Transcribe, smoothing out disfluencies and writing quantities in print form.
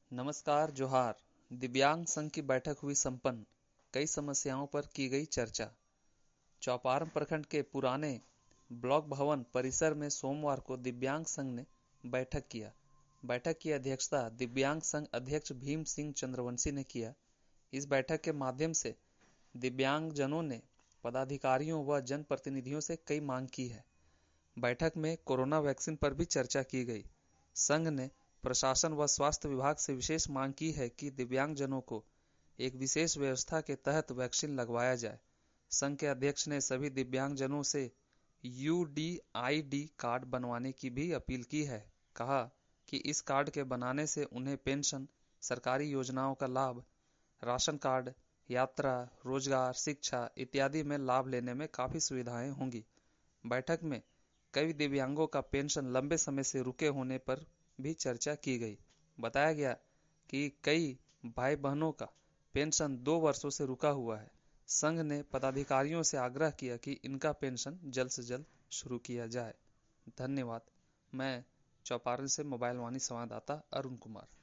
नमस्कार जोहार। दिव्यांग संघ की बैठक हुई संपन्न। कई समस्याओं पर की गई चर्चा। चौपारण प्रखंड के पुराने ब्लॉक भवन परिसर में सोमवार को दिव्यांग संघ ने बैठक किया। बैठक की अध्यक्षता दिव्यांग संघ अध्यक्ष भीम सिंह चंद्रवंशी ने किया। इस बैठक के माध्यम से दिव्यांगजनों ने पदाधिकारियों व जनप्रतिनिधियों से कई मांग की है। बैठक में कोरोना वैक्सीन पर भी चर्चा की गई। संघ ने प्रशासन व स्वास्थ्य विभाग से विशेष मांग की है कि दिव्यांगजनों को एक विशेष व्यवस्था के तहत वैक्सीन लगवाया जाए। संघ के अध्यक्ष ने सभी दिव्यांगजनों से यूडीआईडी कार्ड बनवाने की भी अपील की है। कहा कि इस कार्ड के बनाने से उन्हें पेंशन, सरकारी योजनाओं का लाभ, राशन कार्ड, यात्रा, रोजगार, शिक्षा इत्यादि में लाभ लेने में काफी सुविधाएं होंगी। बैठक में कई दिव्यांगों का पेंशन लंबे समय से रुके होने पर भी चर्चा की गई। बताया गया कि कई भाई बहनों का पेंशन 2 वर्षों से रुका हुआ है। संघ ने पदाधिकारियों से आग्रह किया कि इनका पेंशन जल्द से जल्द शुरू किया जाए। धन्यवाद। मैं चौपारण से मोबाइल वाणी संवाददाता अरुण कुमार।